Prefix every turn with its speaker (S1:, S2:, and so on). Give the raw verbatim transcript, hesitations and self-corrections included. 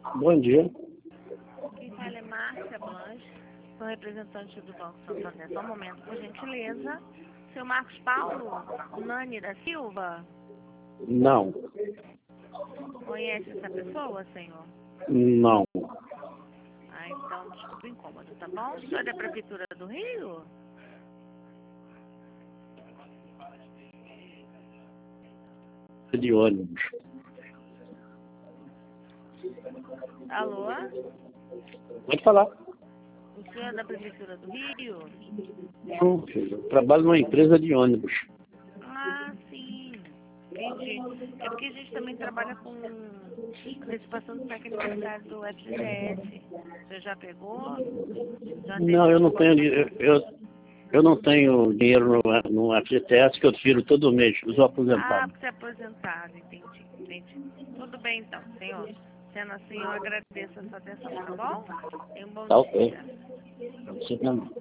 S1: Bom dia.
S2: Quem fala é Márcia Blanche, sou representante do Banco Santander. Só um momento, por gentileza. Seu Marcos Paulo Nani da Silva,
S1: Não.
S2: conhece essa pessoa, senhor?
S1: Não.
S2: Ah, então, desculpa o incômodo, tá bom? O senhor é da Prefeitura do Rio?
S1: De ônibus.
S2: Alô?
S1: Pode falar.
S2: O senhor é da Prefeitura do Rio?
S1: Não, filho. Eu trabalho numa empresa de ônibus.
S2: Ah, sim. Entendi. É porque a gente também trabalha com participação do P E C aniversário do F G T S. Você já pegou? Já
S1: Não, eu não tenho. Eu, eu, eu não tenho dinheiro no, no F G T S que eu tiro todo mês, os
S2: Ah,
S1: aposentados.
S2: porque é aposentado, entendi, entendi. Tudo bem então, senhor. Sendo assim, eu agradeço a sua atenção, tá bom? Tenha um bom
S1: Tá ok.
S2: dia.
S1: Pra você também.